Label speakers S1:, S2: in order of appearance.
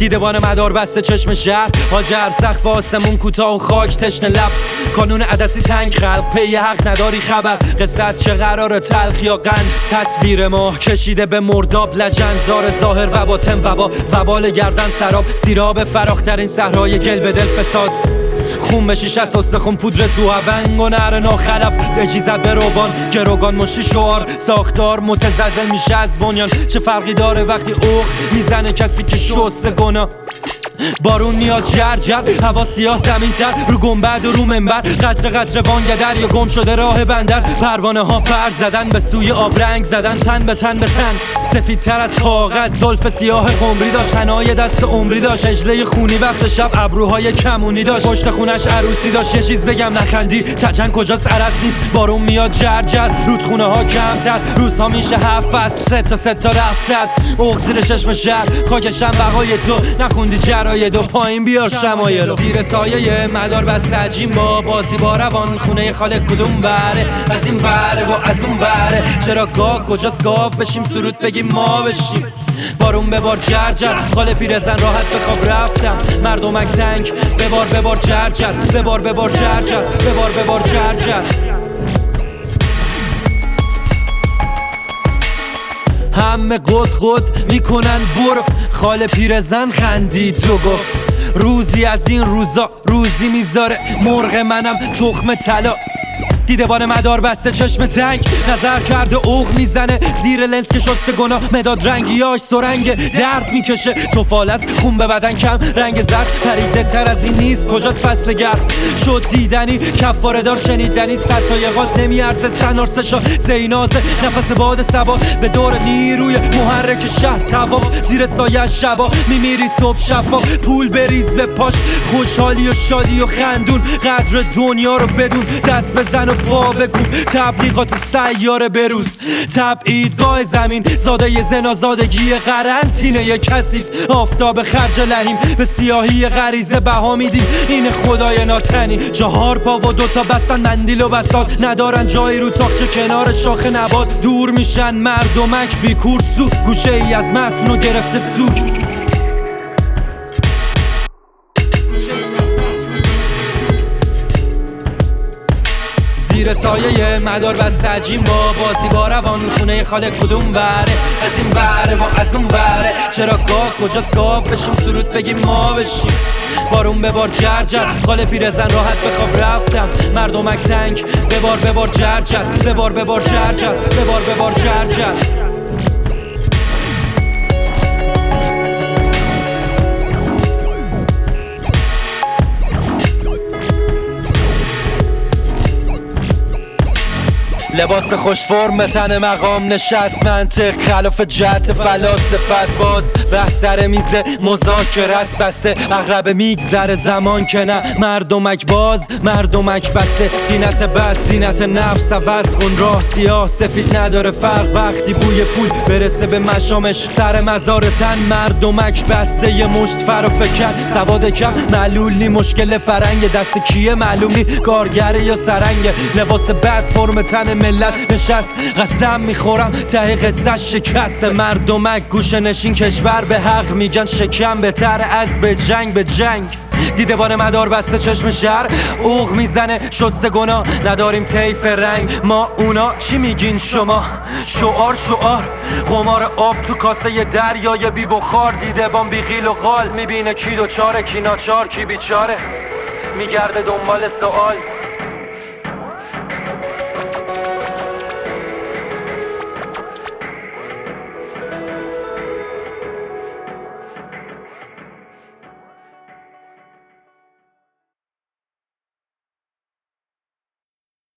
S1: دیدبان مدار بسته چشم شهر، هاجر سقف آسمون کوتاه و خاک تشنه لب، کانون عدسی تنگ خلق پی حق نداری خبر، قصه چه قرار تلخ یا قند، تصویر ماه کشیده به مرداب لجن، زار ظاهر و باطن وبال گردن سراب، سیراب فراخترین صحرای گل به دل فساد، خون به شیش از استخون پودر تو هونگ و نر ناخلف اجیزت به روبان گروگان مشی شعار ساختار متزلزل میشه از بنیان. چه فرقی داره وقتی اوق میزنه کسی که شسته گناه، بارون میاد جر هوا سیاه زمین تر، رو گنبد و رو منبر قطره قطره وانگه دریا گم شده راه بندر، پروانه ها پر زدن به سوی آب رنگ زدن، تن به تن به تن سفیدتر از کاغذ، زلف سیاه قمری داشت، حنای دست عمری داشت، اجله خونی وقت شب ابروهای کمونی داشت، پشت خونش عروسی داشت. یه چیز بگم نخندی تجن کجاست عرض نیست، بارون میاد جر رودخونه ها کمتر، روزها میشه 7 فصل 3 تا رفت زد، اوق زیر چشم شهر خاکشم بقای تو، نخوندی جرای دو پایین بیار شمایل، زیر سایه مدار بسته عجیم با بازی با روان، خونه خالق کدوم بره، از این بره و از اون بره، چرا گاه کجاست گاو بشیم سرود بگیم ما بشیم، بارون ببار جر خاله پیرزن راحت به خواب رفتم، مردمک تنگ ببار جر ببار جر همه قد میکنن برو، خاله پیرزن خندید و گفت روزی از این روزا روزی میذاره مرغ منم تخم طلا، دیدبان مدار بسته چشم تنگ نظر کرده اوق میزنه زیر لنز که شسته گناه، مداد رنگیاش سرنگ درد میکشه، توفال از خون به بدن کم رنگ زرد، پریده تر از این نیست کجاست فصل گرد، شد دیدنی کفاره دار شنیدنی، صد تا یغاز نمیارزه سنارسشا زینازه، نفس باد سبا به دور نیروی محرک شهر تواف، زیر سایه شبا میمیری صبح شفا، پول بریز به پاش خوشحالی و شادی و خندون، قدر دنیا رو بدون، دست بزن و پا بکوب، تبلیغات سیاره بروز، تبعیدگاه زمین زاده ی زنازادگی قرنطینه ی کثیف، آفتاب خرج لحیم به سیاهی غریزه بها میدیم، این خدای ناتنی، 4 پا و 2 تا بستن مندیل و بساط، ندارن جایی رو تاخچه کنار شاخ نبات، دور میشن مردمک بی کورسو، گوشه ای از متن و گرفته سوگ، زیر سایه مدار بسته عجیم با بازی با روان، خونه خالق کدوم بره، از این بره و از اون بره، چرا گاه کجاست گاه بشیم سرود بگیم ما بشیم، بارون ببار جر خاله پیرزن راحت به خواب رفتم، مردمک تنگ ببار جر لباس خوش فرم تن مقام نشست، منطق خلاف جهت فلاسفه است، باز بحث سر میز مذاکره است، بسته اغرب میگذره زمان که نه، مردمک باز مردمک بسته، زینت بد زینت نفس عوض کن، راه سیاه سفید نداره فرق، وقتی بوی پول برسه به مشامش سر مزار تن، مردمک بسته یه مشت فرافکن، سواد کم معلولی مشکل فرنگ، دست کیه معلومی کارگره یا سرنگ، لباس بد فرم تن ملت نشست، قسم میخورم ته قصه شکست، مردمک گوشه نشین کشور به حق میگن شکم بهتر از به جنگ، دیدبان مدار بسته چشم شهر اوق میزنه شسته گناه، نداریم طیف رنگ ما اونا، چی میگین شما؟ شعار قمار آب تو کاسه دریای بی بخار، دیدبان بی قیل و قال، میبینه کی دوچاره کی ناچار کی بیچاره، میگرده دنبال سوال